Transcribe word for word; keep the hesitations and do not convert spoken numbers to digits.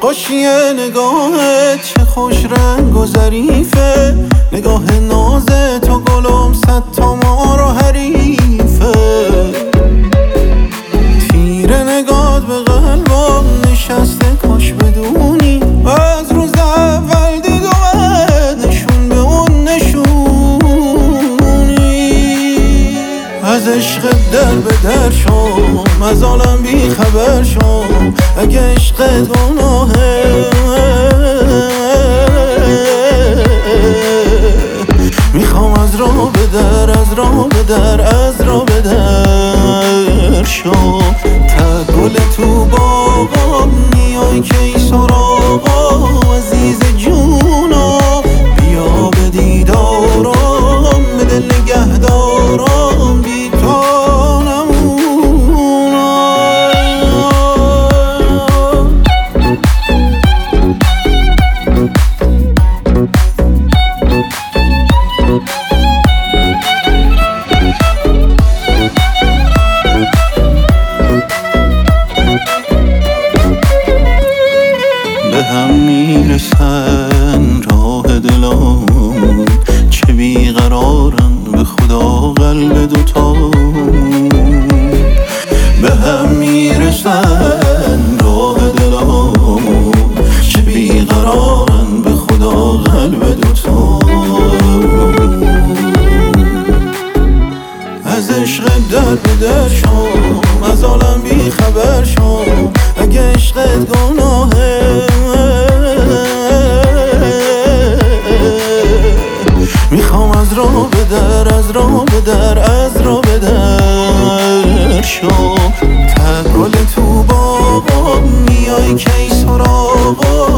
خوشیه نگاهت چه خوش رنگ و ظریفه، نگاه ناز تو گلم صد تا ما رو حریفه. تیر نگات به قلبم نشسته کاش بدونی، از روز اول دیدمت نشون به اون نشونی. از عشق در به در شم، از عالم بی خبر شم، اگه عشقت گناهه میخوام از را به در، از را به در، از را به در شو. تا گل تو باغم میای که ای سراغم، عزیز جونا بیا به دیدارم، به دل نگه دارم بی تو به هم میرسن راه دلامون، چه بیقرارن به خدا قلب دوتامون. به هم میرسن راه دلامون، چه بیقرارن به خدا قلب دوتامون. از عشق در به در شم، از عالم بی خبر شم، اگه عشقت گناهه میخوام از را به در، از را به در، از را به در شو. تا گل تو باغم میای که ای سراغم،